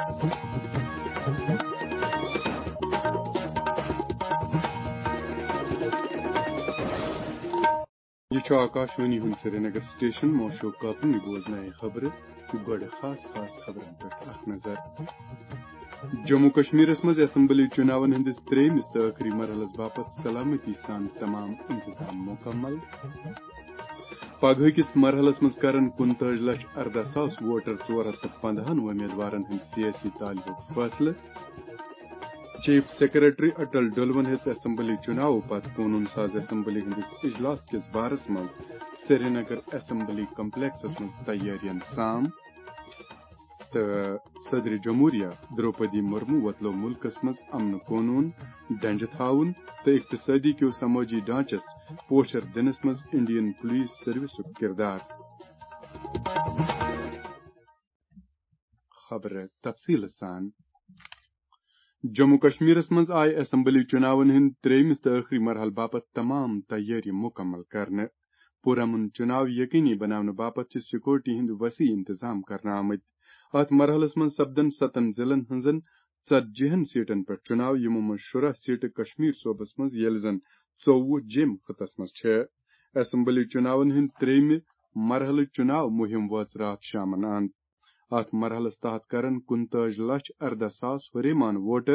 یہ آکاشوانی ہند Srinagar station موشو کاپن بوزن خبر گوڑ خاص خبرن پہ نظر جموں کشمیرس مز اسمبلی چناون ہندس تریمس تو آخری مرحلس باپت سلامتی سان تمام انتظام مکمل پگہ کس مرحلس مز کرن 29,14,000 ووٹر 415 امیدوارن ہند سیاسی تعلق فیصلہ چیف سیکریٹری اٹل ڈولون ہز اسمبلی چناو پتہ قانون ساز اسمبلی ہندس اجلاس کس بارس مز سری نگر اسمبلی کمپلیکسس مز تیارین سام تو صدر جمہوریہ دروپدی مرمو وتلو ملکس مز امن قانون ڈنجہ تھاون تو اقتصادی کیو سماجی ڈانچس پوچھر دنس مز انڈین پولیس سروس کردار خبر تفصیل سان جموں کشمیرس مز آئی اسمبلی چناون ہند تریمس تو آخری مرحل باپت تمام تیاری مکمل کرنے پرامن چناو یقینی بنانے باپت سیکورٹی ہند وسیع انتظام کرنا آمت ات مرحلس مز سپدن 7 ضلعن ہنزن 40 سیٹن پہ چناو یمو مز 16 سیٹ کشمیر صوبس مز یل زن 24 جیم خطس مز اسمبلی چناون ہند تریمہ مرحلہ چناو مہم واچ رات شامن آمت ات مرحلس تحت کرن 29,14,000 حریمان ووٹر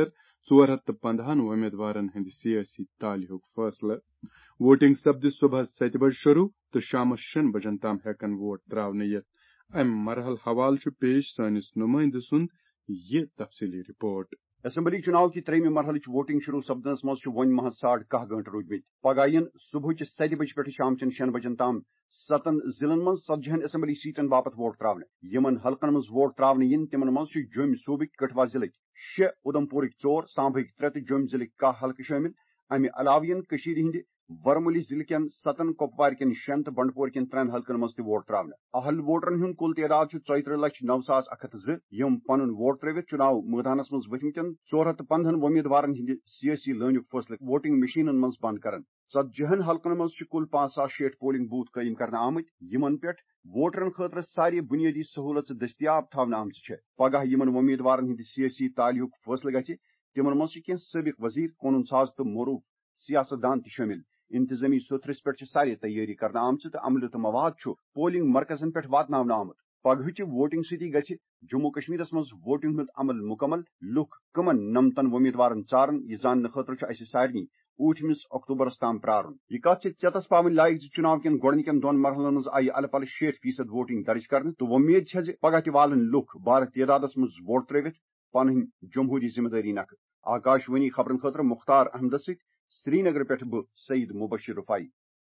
415 امیدوارن ہند سیاسی تعلق فیصلہ ووٹنگ سپد صبح 7 بج شروع تو شامس 6 بجن تام ہیکن ووٹ تراؤن یت ام مرحل حوالہ پیش سانس نمائندہ سند یہ تفصیلی رپورٹ اسمبلی چناو کی تریمہ مرحلچ ووٹنگ شروع سپدنس مز ون محض 10:30 گھنٹہ روٗدمٕتۍ پگہہ صبح 7 بج پہ شام 6 بجن تام 7 ضلعن مز 40 اسمبلی سیٹن باپت ووٹ تراؤن یمن حلقن مز ووٹ تراؤن ین تمن مز جوم صوبک کٹھوا ضلع 6 ادھمپورک 4 سامبھک 3 تو جوم ضلع 10 حلقہ شامل امہ علاوہ ین ہند ورملی ضلع کن 7 کپوار کن 6 تو بنڈپور کن 3 حلقن مز ووٹ تراؤن اہل ووٹرن ہند کل تعداد 34,09,102 یم پنن ووٹ ترٲوِتھ چناو میدانس مز ؤتھمتین 415 امیدوارن ہند سیاسی لٲنُک فٲصلہٕ ووٹنگ مشینن مز بند کران 40 حلقن مز کل 5,060 پولنگ بوتھ قائم کرنا آمت یمن پہ ووٹرن خاطر ساری بنیادی سہولت دستیاب تھونہ آمژ پگہ یمن امیدوارن ہند سیاسی تعلق فٲصلہٕ گژھِ تمن مز کینٛہہ سٲبق وزیر قونوٗن ساز تو معروف سیاست دان تہ شٲمل انتظامی ستھرس پہ ساری تیاری کرنا آمژ تو عملہ تو مواد پولنگ مرکزن پہ واتناونہ آمت پگہچ ووٹنگ سۭتی گژھِ جموں کشمیرس مز ووٹنگ ہند عمل مکمل لُکھ کمن نمتن امیدوارن ژارن یہ زاننہٕ خاطرٕ اسہ سارنٕے 8 اکتوبرس تام پرارن یہ کت ژیتس پاون لائق چناو کن گۄڈنِکٮ۪ن 2 مرحلن مز آیہِ الہٕ پلہٕ 60% ووٹنگ درج کرنہٕ تو وۄمید چھِ پگہ تہِ والن لُکھ بھارٕ تعدادس مز ووٹ ترٲوِتھ پنٕنۍ جمہوری ذمہ دٲری نکھٕ آکاشوانی خبرن خاطرٕ مختار احمدس سۭتۍ سری نگر پٮ۪ٹھ بہٕ سعید مبشر رفائی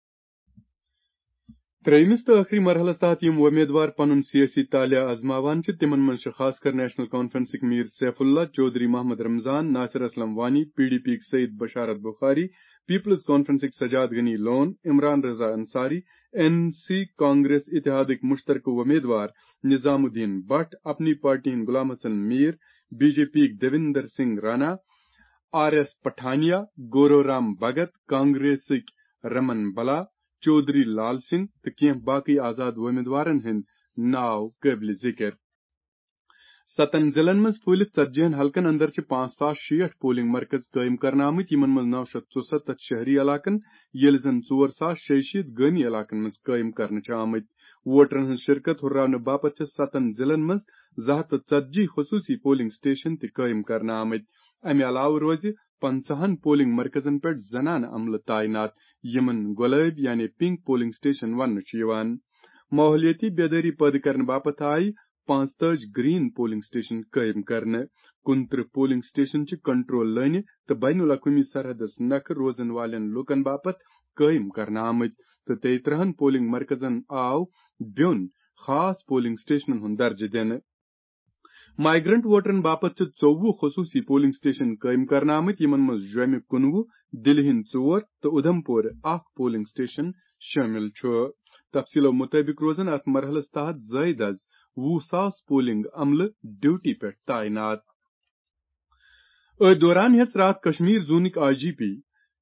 تریمس تو آخری مرحلس تحت یم امیدوار پنن سیاسی طالع آزماوان تمن من خاص کر نیشنل کانفرنسک Mir Saif Ullah Chowdhary Muhammad Ramzan Nasir Aslam Wani P D P Saeed Basharat Bukhari peoples کانفرنسک Sajad Ghani Lone Imran Raza Ansari N C Congress اتحادک مشترکہ امیدوار نظام الدین بٹ اپنی پارٹی ہند Ghulam Hassan Mir B J P Devender Singh Rana R S Pathania Gaurav Ram Bhagat کانگریسک رمن بلا چودھری لال سنگھ تو کینٛہہ باقی آزاد امیدوارن ہند ناو قابل ذکر 7 ضلعن مز پھہلتھ 40 حلقن اندر 5,060 پولنگ مرکز قائم کرنا آمت یمن مز 967 شہری علاقن یل زن 4,066 گامی علاقن مز قائم کرنے آمت ووٹرن ہز شرکت ہراؤنہ باپت 7 ضلعن مز 240 خصوصی پولنگ سٹیشن تہ قائم کرنا آمت امہ علاوہ روز 50 پولنگ مرکزن پہ زنان عملہ تعینات یمن گلاب یعنی پنک پولنگ سٹیشن ونہ ماحولیاتی بیداری پید کرنے باپت آئی 45 گرین پولنگ سٹیشن قائم کرنے 29 پولنگ سٹیشن کنٹرول لٲنہ تو بین الاقوامی سرحدس نکھٕ روزن والن لوکن باپت قائم کرنا آمت تو 33 پولنگ مرکزن آو بیون خاص پولنگ سٹیشنن ہند درجہ دنہ مائیگرنٹ ووٹرن باپت 24 خصوصی پولنگ سٹیشن قائم کرنا آمت یمن مز جومہ 19 دلہ ہند 4 تو ادھمپور 1 پولنگ سٹیشن شامل تفصیلو مطابق روزن ات مرحلس تحت زائد از 20,000 پولنگ عملہ ڈیوٹی پہ تعینات دوران ہیس رات کشمیر زونک آئی جی پی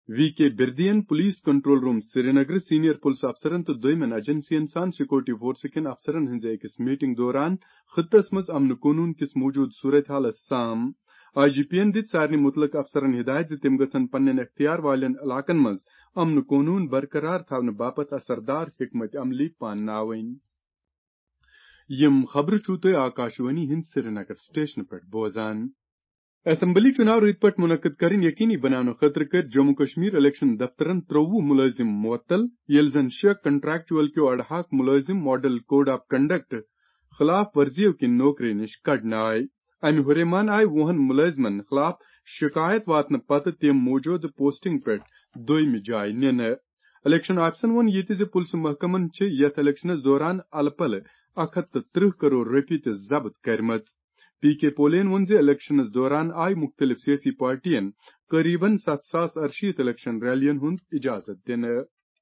وی کے بردین police control room Srinagar senior police افسرن تو دویمن ایجنسین سان سیکورٹی فورس کن افسرن ہنز أکس میٹنگ دوران خطس مز امن قونون کس موجود صورتحال سام IGP دت سارنی متعلق افسرن ہدایت زِ تم گژھن پنن اختیار والن علاقن مز امن قونون برقرار تھاون باپت اثردار حکمت عملی پانناوین۔ یم خبر چھو تُہۍ آکاشوانی ہند سرینگر سٹیشن پہ بوزان۔ اسمبلی چناو رٕتۍ پٲٹھۍ منعقد کرن یقینی بناونہٕ خٲطرٕ کٔرۍ جموں کشمیر الیکشن دفترن 23 ملٲزم معطل ییٚلہِ زن 6 کنٹریکچوئل کیو اڑہاک ملٲزم ماڈل کوڈ آف کنڈکٹ خلاف ورزیو کِنۍ نوکری نش کڑنہٕ آیہِ۔ امہ ہُریمان آیہِ 20 ملٲزمن خلاف شکایت واتنہٕ پتہٕ تِم موجودٕ پوسٹنگ پٮ۪ٹھ دویمہِ جایہِ نِنہٕ۔ الیکشن آفیسن ووٚن یہِ تہِ زِ پُلسہٕ محکمن چھِ یتھ الیکشنس دوران الہٕ پلہٕ 130 کروڑ رۄپیہِ تہِ ضبط کٔرمٕژ۔ PK پولین ووٚن زِ الیکشنس دوران آیہِ مختلف سیاسی پارٹین قریباً 7,068 الیکشن ریلین ہُنٛد اجازت دِنہٕ۔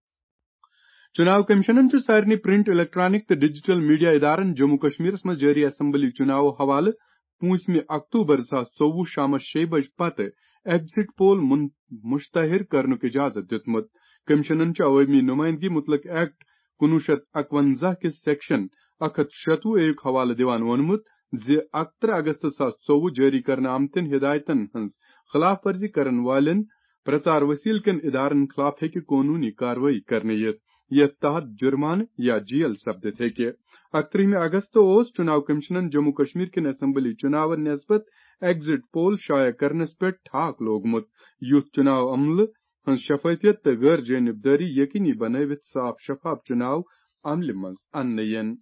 چناو کمیشنن چھُ سارنٕے پرنٹ الیکٹرانک تہٕ ڈیجیٹل میڈیا ادارن جموں کشمیرس منٛز جٲری اسمبلی چناو حوالہٕ 5 اکتوبر 2024 شامس 6 بج پتہٕ ایگزٹ پول مشتہر کرنُک اجازت دیُتمُت۔ کمیشنن چھُ عوٲمی نمائندگی متعلق ایکٹ 1951 کِس سیکشن 186 حوالہٕ دِوان ووٚنمُت زِ 31 اگست 2024 جٲری کرنہٕ آمتٮ۪ن ہدایتن ہٕنٛز خلاف ورزی کرن والٮ۪ن پرچار وسیل کٮ۪ن ادارن خلاف ہیٚکہِ قونوٗنی کاروٲیی کرنہٕ یِتھ یتھ تحت جرمانہٕ یا جیل سپدِتھ ہیٚکہِ۔ 31 اگست اوس چناو کمیشنن جموں کشمیر کٮ۪ن اسمبلی چناون نسبت ایگزٹ پول شائع کرنس پٮ۪ٹھ ٹھاک لوگمُت یُتھ چناو عملہٕ ہٕنٛز شفافیت تہٕ غٲر جانبداری یقینی بنٲوِتھ صاف شفاف چناو عملہِ منٛز اننہٕ یِن۔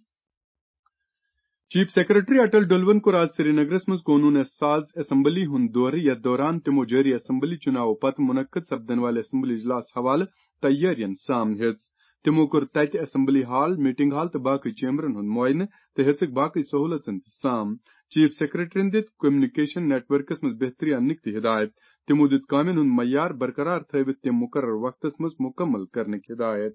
چیف سیکرٹری اٹل ڈلون کوٚر آز سرینگرس منٛز قونوٗن ساز اسمبلی ہُنٛد دورٕ یتھ دوران تِمو جٲری اسمبلی چناو پتہٕ منعقد سپدن والہِ اسمبلی اجلاس حوالہٕ تیٲرین سام ہیژ۔ تِمو کوٚر تتہِ اسمبلی ہال، میٹنگ ہال تہٕ باقٕے چیمبرن ہُنٛد معائنہٕ تہٕ ہیژٕکھ باقٕے سہوٗلژن تہِ سام۔ چیف سیکرٹریَن دِتۍ کمیونیکیشن نیٹ ورکس منٛز بہتری اننٕکۍ تہِ ہدایت۔ تِمو دِیُت کامٮ۪ن ہُنٛد معیار برقرار تھٲوِتھ تِم مقرر وقتس منٛز مکمل کرنٕکۍ ہدایت۔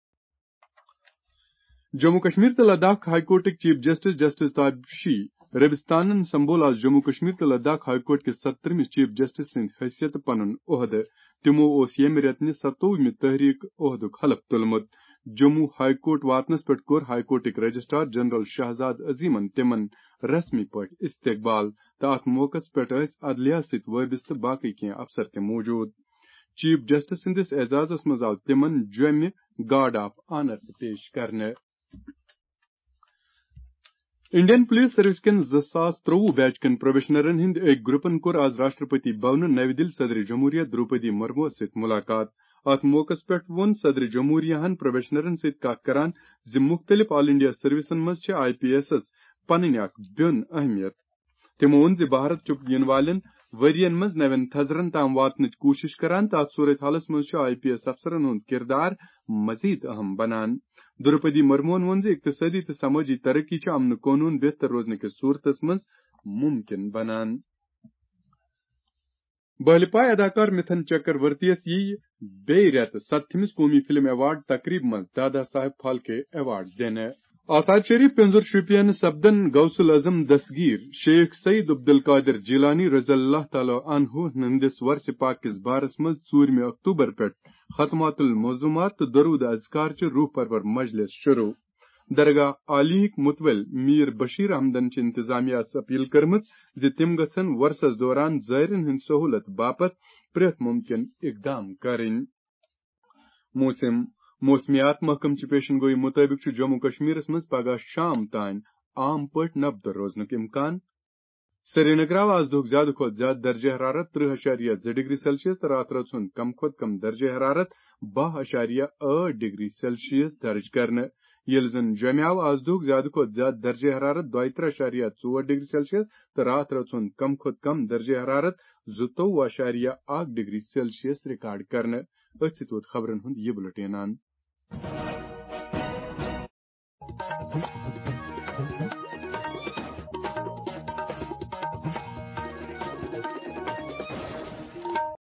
جموں کشمیر تہٕ لداخ ہائی کورٹٕکۍ چیف جسٹس تابشی ربستانن سمبھول آز جموں کشمیر تہٕ لداخ ہائی کورٹ کِس 17مِس چیف جسٹس سٕنٛدِ حیثیتہٕ پنُن عہدٕ۔ تِمو اوس ییٚمہِ رٮ۪تہٕ 27 تحریک عہدُک حلف تُلمُت۔ جموں ہائی کورٹ واتنس پٮ۪ٹھ کوٚر ہائی کورٹٕکۍ رجسٹرار جنرل شہزاد عظیمن تِمن رسمی پٲٹھۍ استقبال تہٕ اتھ موقعس پٮ۪ٹھ ٲسۍ عدلیہ سۭتۍ وٲبستہٕ باقٕے کینٛہہ افسر تہِ موجود۔ چیف جسٹس سٕنٛدِس اعزازس منٛز آو تِمن جوٚمہِ گارڈ آف آنر تہِ پیش کرنہٕ۔ انڈین پولیس سروس کٮ۪ن 2023 بیچ کٮ۪ن پروبیشنرن ہٕنٛدۍ أکۍ گروپن کوٚر آز راشٹرپتی بھونہٕ نوِ دِلہِ صدر جمہوریہ دروپدی مرموٗ سۭتۍ مُلاقات۔ اتھ موقعس پٮ۪ٹھ ووٚن صدر جمہوریہن پروبیشنرن سۭتۍ کتھ کران زِ مختلف آل انڈیا سروسن منٛز چھِ IPS پنٕنۍ اکھ بیوٚن اہمیت۔ تِمو ووٚن زِ بھارت چھُ یِنہٕ والٮ۪ن ؤرین منٛز نوٮ۪ن تھزرن تام واتنٕچ کوٗشش کران تہٕ اتھ صورتحالس منٛز چھُ IPS افسرن ہُنٛد کِردار مزید اہم بنان۔ دروپدی مرموٗہن ووٚن زِ اقتصٲدی تہٕ سمٲجی ترقی چھِ امن قونوٗن بہتر روزنہٕ کِس صورتس منٛز ممکن بنان۔ بالہِ پایہِ اداکار مِتھن چکرورتیَس یِیہِ بیٚیہِ رٮ۪تہٕ 7مِس قومی فلم ایوارڈ تقریٖب منٛز دادا صاحب پھالکے ایوارڈ دِنہٕ۔ آثار شریف پِنزُر شوپین سپدن غوث العظم دستگیر شیخ سعید عبدالقادر جیلانی رضی اللہ تعالیٰ عنہ ہٕنٛدِس ورثہ پاک کِس بارس منٛز 4 اکتوبر پٮ۪ٹھ ختمات المعظومات تہٕ درود اذکار چہِ روح پرور مجلس شروع۔ درگاہ عالیہٕکۍ متول میر بشیر احمدن چھِ انتظامیہس اپیل کٔرمٕژ زِ تِم گژھن ورثس دوران زائرین ہٕنٛدِ سہوٗلت باپتھ پرٛٮ۪تھ مُمکِن اقدام کرٕنۍ۔ موسمیات محکمہٕ چہِ پیشن گوئی مُطٲبِق چھُ جموں کشمیرس منٛز پگہہ شام تانۍ عام پٲٹھۍ نبدٕ روزنُک اِمکان۔ سرینگر آو آز دُہُک زیادٕ کھۄتہٕ زیادٕ درجہ حرارت 30.2 ڈگری سیلسیس تہٕ راتہٕ رٲژ ہُنٛد کم کھۄتہٕ کم درجہ حرارت 12.8 ڈگری سیلسیس درج کرنہٕ، ییٚلہِ زن جوٚمہِ آو آز دُہُک زیادٕ کھۄتہٕ زیادٕ درجہ حرارت 32.4 ڈگری سیلسیس تہٕ راتہٕ رٲژ ہُنٛد کم کھۄتہٕ کم درجہ حرارت 22.1 ڈگری سیلسیس ریکارڈ کرنہٕ۔ أتھۍ سۭتۍ ووت خبرن ہُنٛد یہِ بُلٹن۔